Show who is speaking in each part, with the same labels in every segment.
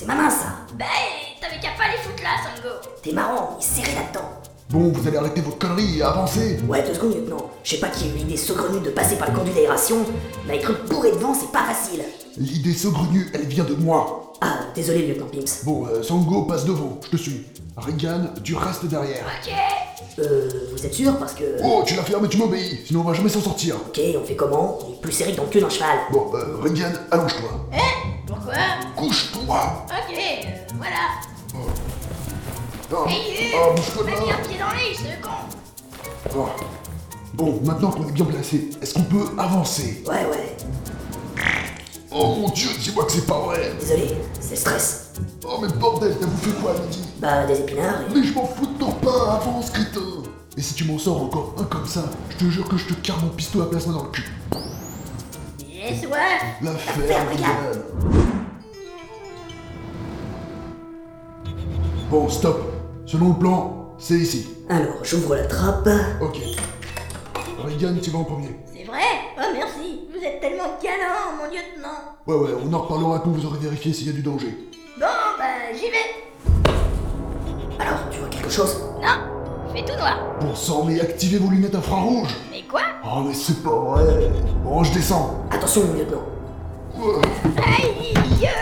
Speaker 1: c'est ma main ça.
Speaker 2: Bah, t'avais qu'à pas les foutre là, Sango.
Speaker 1: T'es marrant, il est serré là-dedans.
Speaker 3: Bon, vous allez arrêter votre connerie et avancer.
Speaker 1: Ouais, 2 secondes, lieutenant. Je sais pas qui a eu l'idée saugrenue de passer par le conduit d'aération, mais avec truc bourré devant, c'est pas facile.
Speaker 3: L'idée saugrenue, elle vient de moi.
Speaker 1: Ah, désolé, lieutenant Pimps.
Speaker 3: Bon, Sango passe devant, je te suis. Regan, tu restes derrière.
Speaker 2: Ok.
Speaker 1: Vous êtes sûr parce que...
Speaker 3: Oh, tu la fermes et tu m'obéis, sinon on va jamais s'en sortir.
Speaker 1: Ok, on fait comment? Il est plus serré que dans le cul d'un cheval.
Speaker 3: Bon, Regan, allonge-toi.
Speaker 2: Pourquoi?
Speaker 3: Couche-toi.
Speaker 2: Ok, voilà.
Speaker 3: Ah,
Speaker 2: Hey,
Speaker 3: bouge-toi de
Speaker 2: t'as mis
Speaker 3: là.
Speaker 2: un pied dans l'œil, ce con.
Speaker 3: Ah. Bon, maintenant qu'on est bien placé, est-ce qu'on peut avancer?
Speaker 1: Ouais.
Speaker 3: Oh mon dieu, dis-moi que c'est pas vrai.
Speaker 1: Désolé, c'est le stress.
Speaker 3: Oh mais bordel, t'as bouffé quoi à midi?
Speaker 1: Bah, des épinards et...
Speaker 3: Mais je m'en fous de ton pain, avance crétin. Et si tu m'en sors encore un comme ça, je te jure que je te carre mon pistolet à plasma dans le cul.
Speaker 2: Yes, ouais.
Speaker 3: La ferme,
Speaker 1: regarde.
Speaker 3: Regan. Bon, stop. Selon le plan, c'est ici.
Speaker 1: Alors, j'ouvre la trappe.
Speaker 3: Ok. Regan, tu vas en premier.
Speaker 2: C'est vrai? Oh, merci. Vous êtes tellement galant, mon lieutenant.
Speaker 3: Ouais, on en reparlera quand vous aurez vérifié s'il y a du danger.
Speaker 2: Bon, bah, j'y vais.
Speaker 1: Alors, tu vois quelque chose?
Speaker 2: Non, fais tout noir.
Speaker 3: Bon sang, mais activez vos lunettes infrarouges.
Speaker 2: Mais quoi?
Speaker 3: Oh mais c'est pas vrai. Bon, je descends.
Speaker 1: Attention, lieutenant.
Speaker 2: Aïe,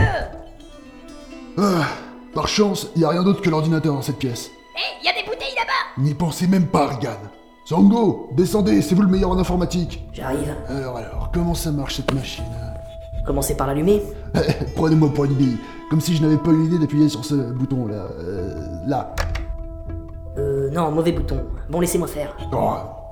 Speaker 3: Par chance, y a rien d'autre que l'ordinateur dans cette pièce.
Speaker 2: Hé, y a des bouteilles là-bas.
Speaker 3: N'y pensez même pas, Regan. Sango, descendez, c'est vous le meilleur en informatique.
Speaker 1: J'arrive.
Speaker 3: Alors, comment ça marche cette machine?
Speaker 1: Commencez par l'allumer.
Speaker 3: Prenez-moi pour une bille, comme si je n'avais pas eu l'idée d'appuyer sur ce bouton-là. Là.
Speaker 1: Non, mauvais bouton. Bon, laissez-moi faire.
Speaker 3: Oh.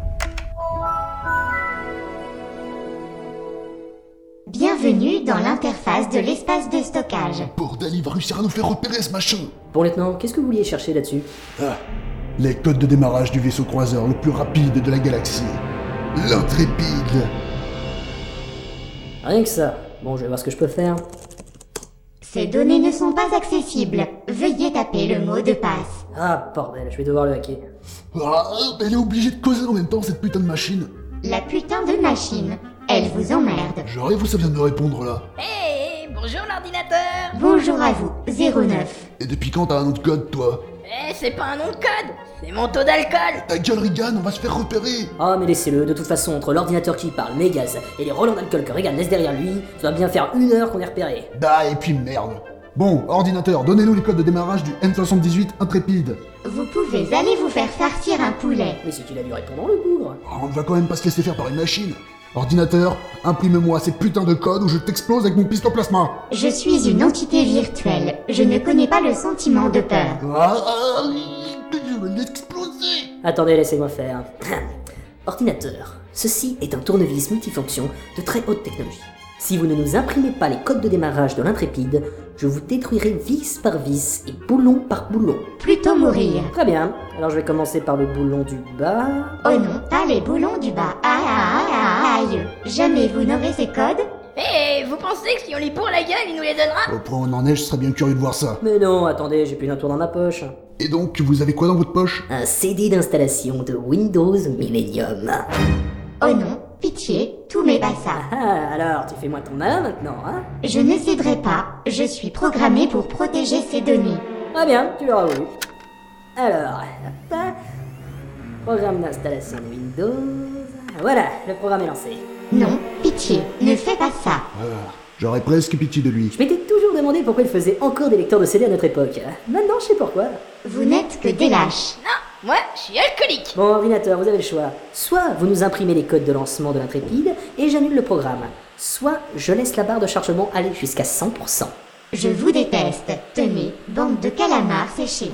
Speaker 4: Bienvenue dans l'interface de l'espace de stockage.
Speaker 3: Bordel, il va réussir à nous faire repérer ce machin.
Speaker 1: Bon, lieutenant, qu'est-ce que vous vouliez chercher là-dessus?
Speaker 3: Les codes de démarrage du vaisseau croiseur le plus rapide de la galaxie. L'Intrépide.
Speaker 1: Rien que ça. Bon, je vais voir ce que je peux faire.
Speaker 4: Ces données ne sont pas accessibles. Veuillez taper le mot de passe.
Speaker 1: Ah, bordel, je vais devoir le hacker.
Speaker 3: Ah, elle est obligée de causer en même temps, cette putain de machine.
Speaker 4: La putain de machine. Elle vous emmerde.
Speaker 3: J'arrive où ça vient de me répondre là?
Speaker 2: Hé, bonjour l'ordinateur.
Speaker 4: Bonjour à vous, 09.
Speaker 3: Et depuis quand t'as un autre code, toi?
Speaker 2: C'est pas un nom de code, c'est mon taux d'alcool.
Speaker 3: Ta gueule, Regan, on va se faire repérer.
Speaker 1: Ah, mais laissez-le, de toute façon, entre l'ordinateur qui parle, mes gaz, et les relents d'alcool que Regan laisse derrière lui, ça va bien faire 1 heure qu'on est repéré.
Speaker 3: Bah, et puis merde. Bon, ordinateur, donnez-nous les codes de démarrage du N78 Intrépide.
Speaker 4: Vous pouvez aller vous faire farcir un poulet.
Speaker 1: Mais c'est qu'il a dû répondre, le bougre.
Speaker 3: Oh, on ne va quand même pas se laisser faire par une machine. Ordinateur, imprime-moi ces putains de codes ou je t'explose avec mon pistolet plasma.
Speaker 4: Je suis une entité virtuelle. Je ne connais pas le sentiment de peur.
Speaker 3: Je vais l'exploser.
Speaker 1: Attendez, laissez-moi faire. Ordinateur, ceci est un tournevis multifonction de très haute technologie. Si vous ne nous imprimez pas les codes de démarrage de l'Intrépide, je vous détruirai vis par vis et boulon par boulon.
Speaker 4: Plutôt mourir.
Speaker 1: Très bien, alors je vais commencer par le boulon du bas.
Speaker 4: Oh non, pas les boulons du bas. Aïe. Jamais vous n'aurez ces codes.
Speaker 2: Hé, vous pensez que si on lui bourre la gueule, il nous les donnera?
Speaker 3: Au point où on en est, je serais bien curieux de voir ça.
Speaker 1: Mais non, attendez, j'ai plus d'un tour dans ma poche.
Speaker 3: Et donc, vous avez quoi dans votre poche?
Speaker 1: Un CD d'installation de Windows Millennium.
Speaker 4: Oh non, pitié, tous mes bassins.
Speaker 1: Ah, alors, tu fais moins ton malin maintenant, hein?
Speaker 4: Je ne céderai pas. Je suis programmé pour protéger ces données.
Speaker 1: Très bien, tu l'auras voulu. Alors, hop, programme d'installation de Windows. Voilà, le programme est lancé.
Speaker 4: Non, pitié, ne fais pas ça.
Speaker 3: J'aurais presque pitié de lui.
Speaker 1: Je m'étais toujours demandé pourquoi il faisait encore des lecteurs de CD à notre époque. Maintenant, je sais pourquoi.
Speaker 4: Vous n'êtes que des lâches.
Speaker 2: Non, moi, je suis alcoolique.
Speaker 1: Bon, ordinateur, vous avez le choix. Soit vous nous imprimez les codes de lancement de l'Intrépide et j'annule le programme. Soit je laisse la barre de chargement aller jusqu'à 100%.
Speaker 4: Je vous déteste. Tenez, bande de calamars séchés.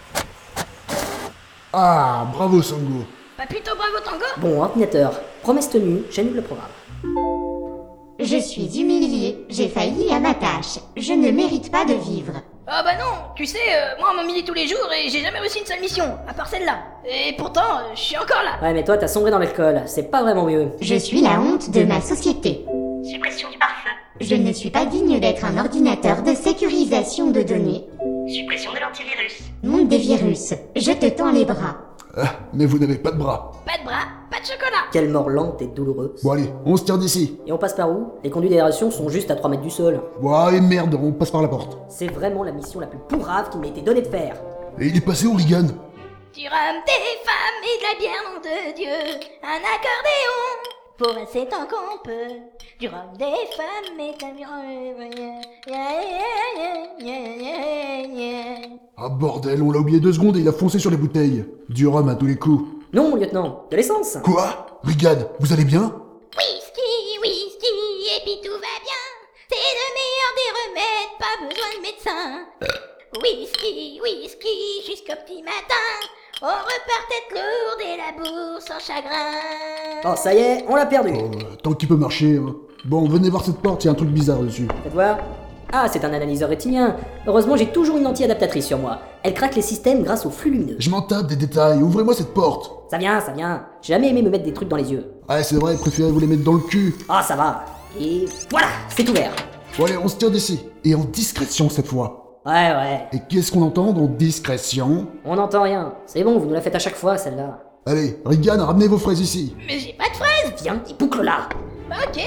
Speaker 3: Ah, bravo Sango.
Speaker 2: Pas plutôt bravo Tango?
Speaker 1: Bon, ordinateur, promesse tenue, j'annule le programme.
Speaker 4: Je suis humilié. J'ai failli à ma tâche. Je ne mérite pas de vivre.
Speaker 2: Oh bah non, tu sais, moi on m'humilie tous les jours et j'ai jamais réussi une seule mission, à part celle-là. Et pourtant, je suis encore là.
Speaker 1: Ouais, mais toi, t'as sombré dans l'alcool, c'est pas vraiment mieux.
Speaker 4: Je suis la honte de ma société.
Speaker 2: Suppression du pare-feu.
Speaker 4: Je ne suis pas digne d'être un ordinateur de sécurisation de données.
Speaker 2: Suppression de l'antivirus.
Speaker 4: Monde des virus. Je te tends les bras.
Speaker 3: Ah, mais vous n'avez pas de bras.
Speaker 2: Pas de bras, pas de chocolat.
Speaker 1: Quelle mort lente et douloureuse.
Speaker 3: Bon allez, on se tire d'ici.
Speaker 1: Et on passe par où? Les conduits d'aération sont juste à 3 mètres du sol.
Speaker 3: Ouais, et merde, on passe par la porte.
Speaker 1: C'est vraiment la mission la plus pourrave qui m'a été donnée de faire.
Speaker 3: Et il est passé où, Regan?
Speaker 2: Du rhum, des femmes et de la bière, nom de Dieu. Un accordéon pour rester tant qu'on peut. Du rhum, des femmes et de la bière.
Speaker 3: Ah bordel, on l'a oublié 2 secondes et il a foncé sur les bouteilles. Du rhum à tous les coups.
Speaker 1: Non, lieutenant, de l'essence.
Speaker 3: Quoi? Regan, vous allez bien?
Speaker 2: Whisky, whisky, et puis tout va bien. C'est le meilleur des remèdes, pas besoin de médecin. Whisky, whisky, jusqu'au petit matin. On repart tête lourde et la bourse sans chagrin.
Speaker 1: Oh, ça y est, on l'a perdu.
Speaker 3: Oh, tant qu'il peut marcher. Hein. Bon, venez voir cette porte, il y a un truc bizarre dessus.
Speaker 1: Faites voir. Ah, c'est un analyseur rétinien. Heureusement, j'ai toujours une anti-adaptatrice sur moi. Elle craque les systèmes grâce au flux lumineux.
Speaker 3: Je m'en tape des détails, ouvrez-moi cette porte.
Speaker 1: Ça vient, ça vient. J'ai jamais aimé me mettre des trucs dans les yeux.
Speaker 3: Ouais, c'est vrai, préférez vous les mettre dans le cul.
Speaker 1: Ah, ça va. Et voilà, c'est ouvert.
Speaker 3: Bon allez, on se tire d'ici. Et en discrétion cette fois.
Speaker 1: Ouais.
Speaker 3: Et qu'est-ce qu'on entend dans discrétion?
Speaker 1: On n'entend rien. C'est bon, vous nous la faites à chaque fois, celle-là.
Speaker 3: Allez, Regan, ramenez vos fraises ici.
Speaker 2: Mais j'ai pas de fraises.
Speaker 1: Viens, et boucle-la.
Speaker 2: Ok.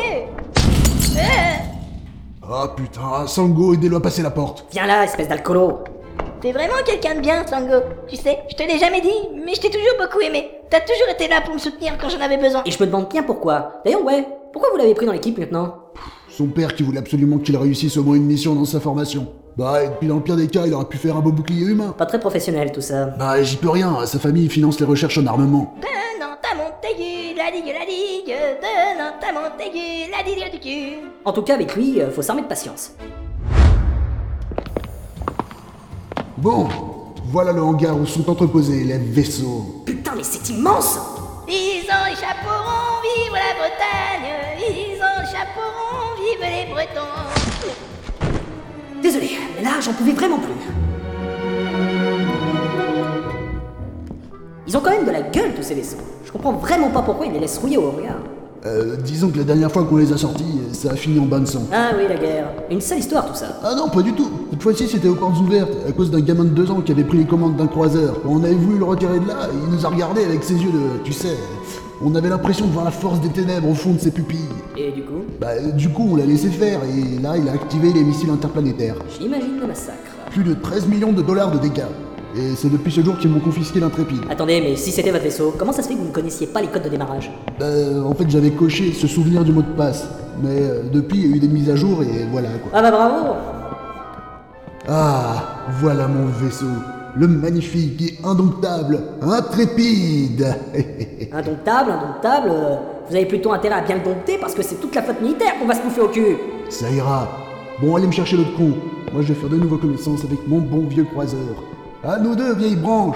Speaker 3: Ah putain, Sango, aidez-le à passer la porte.
Speaker 1: Viens là, espèce d'alcoolo.
Speaker 2: T'es vraiment quelqu'un de bien, Sango. Tu sais, je te l'ai jamais dit, mais je t'ai toujours beaucoup aimé. T'as toujours été là pour me soutenir quand j'en avais besoin.
Speaker 1: Et je me demande bien pourquoi. D'ailleurs, ouais, pourquoi vous l'avez pris dans l'équipe, lieutenant?
Speaker 3: Son père qui voulait absolument qu'il réussisse au moins une mission dans sa formation. Bah, et puis dans le pire des cas, il aurait pu faire un beau bouclier humain.
Speaker 1: Pas très professionnel tout ça.
Speaker 3: Bah, j'y peux rien, sa famille finance les recherches en armement.
Speaker 2: De Nantes à Montaigu, la digue. De Nantes à Montaigu, la digue du cul.
Speaker 1: En tout cas, avec lui, faut s'armer de patience.
Speaker 3: Bon, voilà le hangar où sont entreposés les vaisseaux.
Speaker 1: Putain, mais c'est immense!
Speaker 2: Ils en échapperont, vive la Bretagne. Ils en échapperont, vive les Bretons.
Speaker 1: Désolé, mais là, j'en pouvais vraiment plus. Ils ont quand même de la gueule, tous ces vaisseaux. Je comprends vraiment pas pourquoi ils les laissent rouiller au regard.
Speaker 3: Disons que la dernière fois qu'on les a sortis, ça a fini en bain de sang.
Speaker 1: Ah oui, la guerre. Une sale histoire, tout ça.
Speaker 3: Ah non, pas du tout. Cette fois-ci, c'était aux portes ouvertes, à cause d'un gamin de 2 ans qui avait pris les commandes d'un croiseur. Quand on avait voulu le retirer de là, il nous a regardé avec ses yeux de... Tu sais, on avait l'impression de voir la force des ténèbres au fond de ses pupilles.
Speaker 1: Et du coup,
Speaker 3: Bah, du coup, on l'a laissé faire, et là, il a activé les missiles interplanétaires.
Speaker 1: j'imagine le massacre.
Speaker 3: Plus de 13 millions de dollars de dégâts. Et c'est depuis ce jour qu'ils m'ont confisqué l'Intrépide.
Speaker 1: Attendez, mais si c'était votre vaisseau, comment ça se fait que vous ne connaissiez pas les codes de démarrage?
Speaker 3: En fait, j'avais coché se souvenir du mot de passe. Mais depuis, il y a eu des mises à jour, et voilà, quoi.
Speaker 1: Ah bah bravo!
Speaker 3: Ah, voilà mon vaisseau. Le magnifique et indomptable Intrépide.
Speaker 1: Indomptable, vous avez plutôt intérêt à bien le dompter parce que c'est toute la flotte militaire qu'on va se bouffer au cul!
Speaker 3: Ça ira. Bon, allez me chercher l'autre con. Moi, je vais faire de nouveau connaissance avec mon bon vieux croiseur. À nous deux, vieilles branches.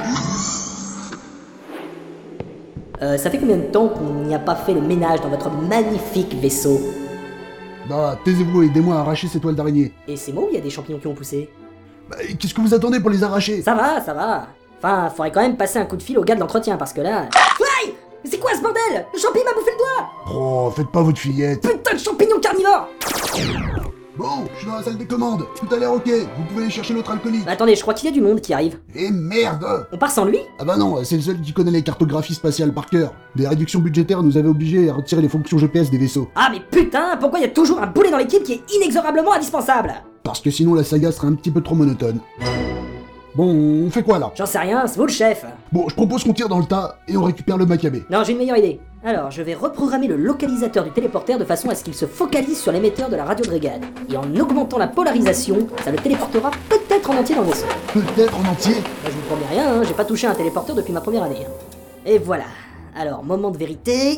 Speaker 1: Ça fait combien de temps qu'on n'y a pas fait le ménage dans votre magnifique vaisseau?
Speaker 3: Bah, taisez-vous, aidez-moi à arracher ces toiles d'araignée.
Speaker 1: Et c'est moi où il y a des champignons qui ont poussé?
Speaker 3: Bah, qu'est-ce que vous attendez pour les arracher?
Speaker 1: Ça va. Enfin, faudrait quand même passer un coup de fil au gars de l'entretien parce que là... Aïe! Mais c'est quoi ce bordel? Le champignon m'a bouffé le doigt!
Speaker 3: Oh, faites pas votre fillette.
Speaker 1: Putain de champignon carnivore!
Speaker 3: Bon, je suis dans la salle des commandes. Tout a l'air ok. Vous pouvez aller chercher notre alcoolique.
Speaker 1: Bah, attendez, je crois qu'il y a du monde qui arrive.
Speaker 3: Et merde!
Speaker 1: On part sans lui?
Speaker 3: Ah bah non, c'est le seul qui connaît les cartographies spatiales par cœur. Des réductions budgétaires nous avaient obligés à retirer les fonctions GPS des vaisseaux.
Speaker 1: Ah mais putain, pourquoi il y a toujours un boulet dans l'équipe qui est inexorablement indispensable?
Speaker 3: Parce que sinon la saga serait un petit peu trop monotone. Bon, on fait quoi là?
Speaker 1: J'en sais rien, c'est vous le chef.
Speaker 3: Bon, je propose qu'on tire dans le tas et on récupère le Maccabée.
Speaker 1: Non, j'ai une meilleure idée. Alors, je vais reprogrammer le localisateur du téléporteur de façon à ce qu'il se focalise sur l'émetteur de la radio brigade. Et en augmentant la polarisation, ça le téléportera peut-être en entier dans le vaisseau.
Speaker 3: Peut-être en entier?
Speaker 1: Bah, je vous promets rien, hein, j'ai pas touché un téléporteur depuis ma première année. Et voilà. Alors, moment de vérité...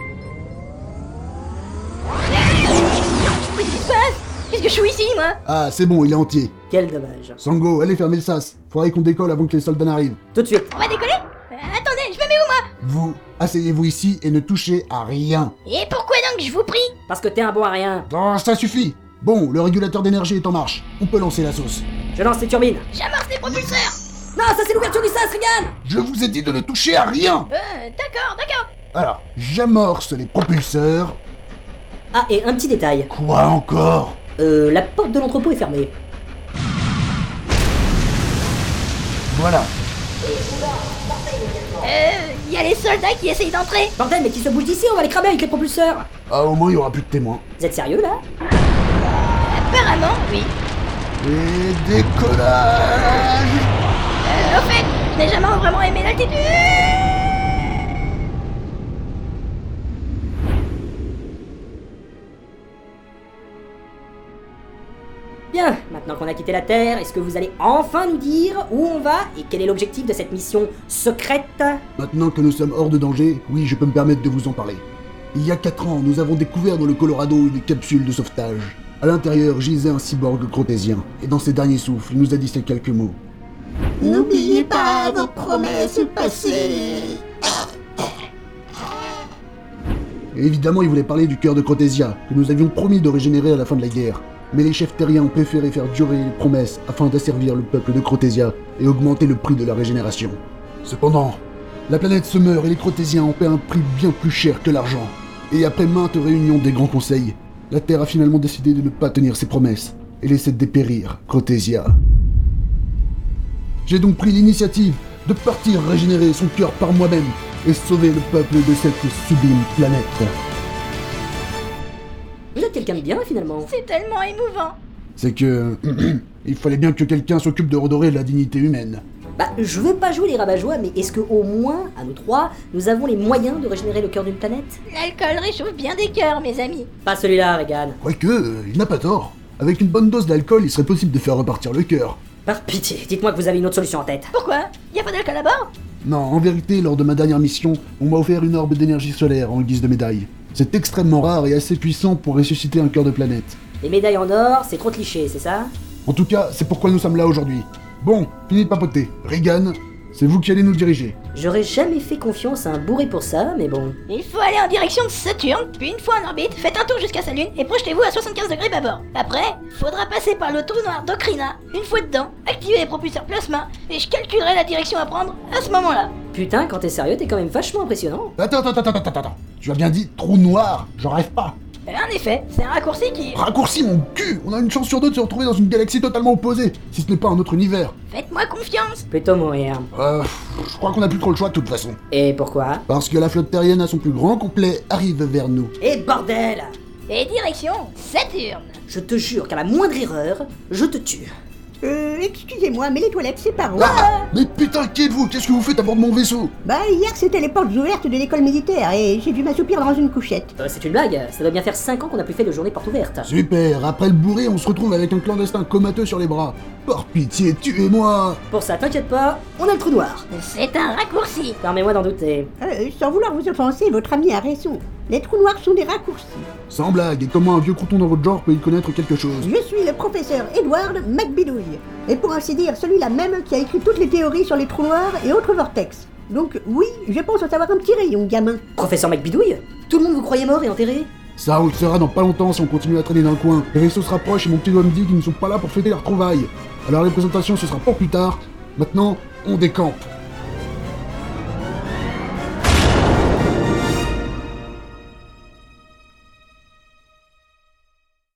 Speaker 2: Qu'est-ce qui se passe? Qu'est-ce que je suis ici, moi?
Speaker 3: Ah, c'est bon, il est entier.
Speaker 1: Quel dommage.
Speaker 3: Sango, allez fermer le sas. Faudrait qu'on décolle avant que les soldats n'arrivent.
Speaker 1: Tout de suite.
Speaker 2: On va décoller? Attendez, je me mets où, moi?
Speaker 3: Vous, asseyez-vous ici et ne touchez à rien.
Speaker 2: Et pourquoi donc je vous prie?
Speaker 1: Parce que t'es un bon à rien.
Speaker 3: Oh, ça suffit. Bon, le régulateur d'énergie est en marche. On peut lancer la sauce.
Speaker 1: Je lance les turbines.
Speaker 2: J'amorce les propulseurs.
Speaker 1: Non, ça c'est l'ouverture du sas, Regan!
Speaker 3: Je vous ai dit de ne toucher à rien.
Speaker 2: D'accord.
Speaker 3: Alors, j'amorce les propulseurs.
Speaker 1: Ah, et un petit détail.
Speaker 3: Quoi encore?
Speaker 1: La porte de l'entrepôt est fermée.
Speaker 3: Voilà.
Speaker 2: il y a les soldats qui essayent d'entrer.
Speaker 1: Bordel, mais qui se bouge d'ici, on va les cramer avec les propulseurs.
Speaker 3: Ah, au moins, il y aura plus de témoins.
Speaker 1: Vous êtes sérieux, là?
Speaker 2: Apparemment, oui.
Speaker 3: Et décollage!
Speaker 2: Au fait, je n'ai jamais vraiment aimé l'altitude.
Speaker 1: Bien, maintenant qu'on a quitté la Terre, est-ce que vous allez enfin nous dire où on va et quel est l'objectif de cette mission secrète?
Speaker 3: Maintenant que nous sommes hors de danger, oui, je peux me permettre de vous en parler. Il y a 4 ans, nous avons découvert dans le Colorado une capsule de sauvetage. À l'intérieur gisait un cyborg crotésien, et dans ses derniers souffles, il nous a dit ces quelques mots.
Speaker 5: N'oubliez pas vos promesses passées.
Speaker 3: Et évidemment, il voulait parler du cœur de Crotésia, que nous avions promis de régénérer à la fin de la guerre. Mais les chefs terriens ont préféré faire durer les promesses afin d'asservir le peuple de Crotésia et augmenter le prix de la régénération. Cependant, la planète se meurt et les Crotésiens en paient un prix bien plus cher que l'argent. Et après maintes réunions des grands conseils, la Terre a finalement décidé de ne pas tenir ses promesses et laisser dépérir Crotésia. J'ai donc pris l'initiative de partir régénérer son cœur par moi-même et sauver le peuple de cette sublime planète.
Speaker 1: Vous êtes quelqu'un de bien, finalement.
Speaker 2: C'est tellement émouvant.
Speaker 3: C'est que... il fallait bien que quelqu'un s'occupe de redorer la dignité humaine.
Speaker 1: Bah, je veux pas jouer les rabat-joie, mais est-ce que au moins, à nous trois, nous avons les moyens de régénérer le cœur d'une planète?
Speaker 2: L'alcool réchauffe bien des cœurs, mes amis.
Speaker 1: Pas celui-là, Regan.
Speaker 3: Quoique, il n'a pas tort. Avec une bonne dose d'alcool, il serait possible de faire repartir le cœur.
Speaker 1: Par pitié, dites-moi que vous avez une autre solution en tête.
Speaker 2: Pourquoi? Y a pas d'alcool à bord?
Speaker 3: Non, en vérité, lors de ma dernière mission, on m'a offert une orbe d'énergie solaire en guise de médaille. C'est extrêmement rare et assez puissant pour ressusciter un cœur de planète.
Speaker 1: Les médailles en or, c'est trop cliché, c'est ça?
Speaker 3: En tout cas, c'est pourquoi nous sommes là aujourd'hui. Bon, fini de papoter. Regan, c'est vous qui allez nous diriger.
Speaker 1: J'aurais jamais fait confiance à un bourré pour ça, mais bon.
Speaker 2: Il faut aller en direction de Saturne, puis une fois en orbite, faites un tour jusqu'à sa lune et projetez-vous à 75 degrés bâbord. Après, faudra passer par le trou noir d'Okrina. Une fois dedans, activez les propulseurs plasma et je calculerai la direction à prendre à ce moment-là.
Speaker 1: Putain, quand t'es sérieux, t'es quand même vachement impressionnant.
Speaker 3: Attends. Tu as bien dit trou noir, j'en rêve pas.
Speaker 2: En effet, c'est un raccourci qui...
Speaker 3: Raccourci mon cul. On a une chance sur deux de se retrouver dans une galaxie totalement opposée, si ce n'est pas un autre univers.
Speaker 2: Faites-moi confiance.
Speaker 1: Plutôt mourir.
Speaker 3: Je crois qu'on a plus trop le choix de toute façon.
Speaker 1: Et pourquoi?
Speaker 3: Parce que la flotte terrienne à son plus grand complet arrive vers nous.
Speaker 1: Et bordel!
Speaker 2: Et direction Saturne.
Speaker 1: Je te jure qu'à la moindre erreur, je te tue.
Speaker 5: Excusez-moi, mais les toilettes, c'est par où?
Speaker 3: Mais putain, qui êtes-vous? Qu'est-ce que vous faites à bord de mon vaisseau?
Speaker 5: Bah, hier, c'était les portes ouvertes de l'école militaire et j'ai dû m'assoupir dans une couchette.
Speaker 1: C'est une blague, ça doit bien faire 5 ans qu'on a plus fait de journée porte ouverte.
Speaker 3: Super, après le bourré, on se retrouve avec un clandestin comateux sur les bras. Par pitié, tuez-moi!
Speaker 1: Pour ça, t'inquiète pas, on a le trou noir.
Speaker 2: C'est un raccourci.
Speaker 1: Permets-moi d'en douter.
Speaker 5: Sans vouloir vous offenser, votre ami a raison. Les trous noirs sont des raccourcis.
Speaker 3: Sans blague, et comment un vieux crouton dans votre genre peut y connaître quelque chose?
Speaker 5: Je suis le professeur Edward McBidouille, et pour ainsi dire celui-là même qui a écrit toutes les théories sur les trous noirs et autres vortex. Donc oui, je pense en savoir un petit rayon, gamin.
Speaker 1: Professeur McBidouille? Tout le monde vous croyait mort et enterré?
Speaker 3: Ça, on le saura dans pas longtemps si on continue à traîner dans le coin. Les vaisseaux se rapprochent et mon petit doigt me dit qu'ils ne sont pas là pour fêter leurs retrouvailles. Alors les présentations, ce sera pour plus tard. Maintenant, on décampe.